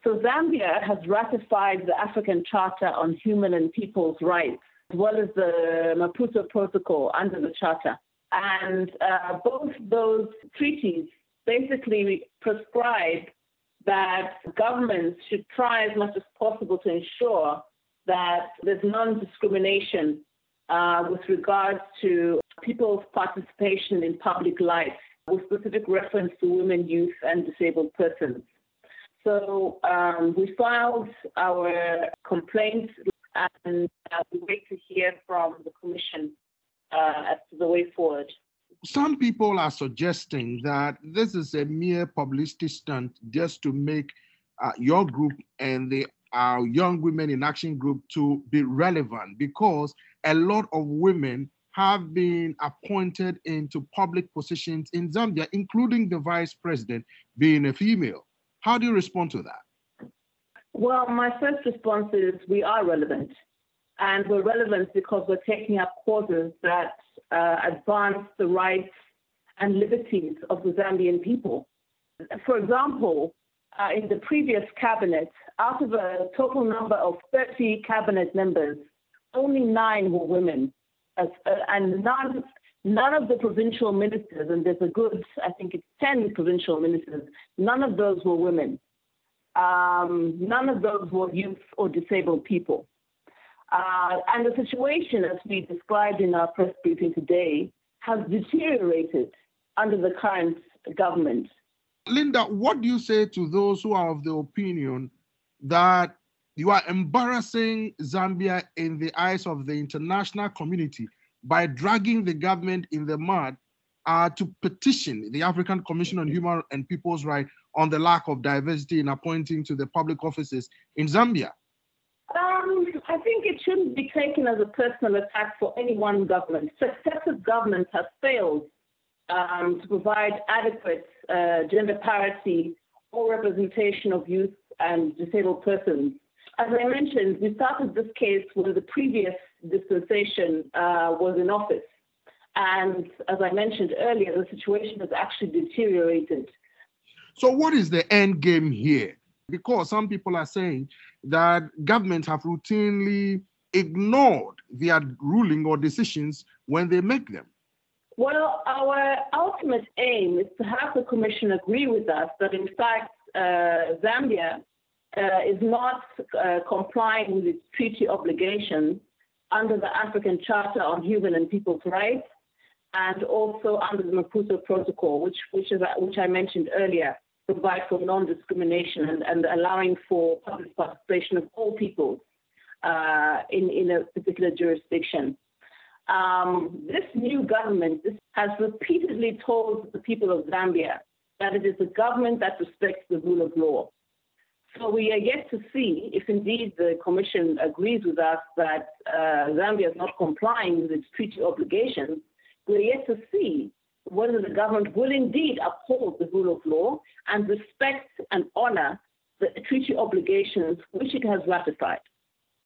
So Zambia has ratified the African Charter on Human and People's Rights, as well as the Maputo Protocol under the Charter. And both those treaties basically prescribe that governments should try as much as possible to ensure that there's non-discrimination with regards to people's participation in public life, with specific reference to women, youth, and disabled persons. So we filed our complaints and we wait to hear from the Commission as to the way forward. Some people are suggesting that this is a mere publicity stunt just to make your group and the Young Women in Action group to be relevant, because a lot of women have been appointed into public positions in Zambia, including the vice president being a female. How do you respond to that? Well, my first response is we are relevant. And we're relevant because we're taking up causes that advance the rights and liberties of the Zambian people. For example, in the previous cabinet, out of a total number of 30 cabinet members, only 9 were women. And none of the provincial ministers, and there's a good, I think it's 10 provincial ministers, none of those were women. None of those were youth or disabled people. And the situation, as we described in our press briefing today, has deteriorated under the current government. Linda, what do you say to those who are of the opinion that you are embarrassing Zambia in the eyes of the international community by dragging the government in the mud to petition the African Commission on Human and People's Rights on the lack of diversity in appointing to the public offices in Zambia? I think it shouldn't be taken as a personal attack for any one government. Successive governments have failed to provide adequate gender parity or representation of youth and disabled persons. As I mentioned, we started this case when the previous dispensation was in office. And as I mentioned earlier, the situation has actually deteriorated. So what is the end game here? Because some people are saying that governments have routinely ignored their ruling or decisions when they make them. Well, our ultimate aim is to have the Commission agree with us that, in fact, Zambia is not complying with its treaty obligations under the African Charter on Human and People's Rights, and also under the Maputo Protocol, which I mentioned earlier, provide for non-discrimination and allowing for public participation of all people in a particular jurisdiction. This new government has repeatedly told the people of Zambia that it is a government that respects the rule of law. So we are yet to see if indeed the Commission agrees with us that Zambia is not complying with its treaty obligations. We're yet to see whether the government will indeed uphold the rule of law and respect and honor the treaty obligations which it has ratified.